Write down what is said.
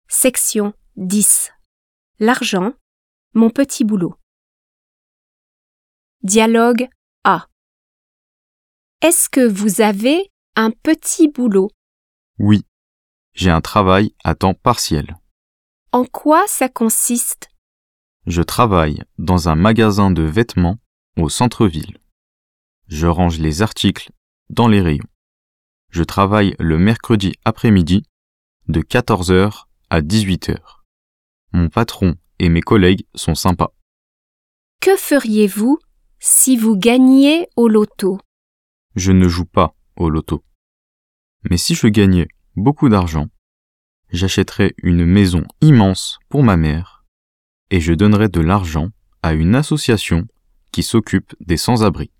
Section 10. L'argent, mon petit boulot. Dialogue A. Est-ce que vous avez un petit boulot? Oui, j'ai un travail à temps partiel. En quoi ça consiste? Je travaille dans un magasin de vêtements au centre-ville. Je range les articles dans les rayons. Je travaille le mercredi après-midi de 14h à 18h. Mon patron et mes collègues sont sympas. Que feriez-vous si vous gagniez au loto? Je ne joue pas au loto. Mais si je gagnais beaucoup d'argent, j'achèterais une maison immense pour ma mère et je donnerais de l'argent à une association qui s'occupe des sans-abri.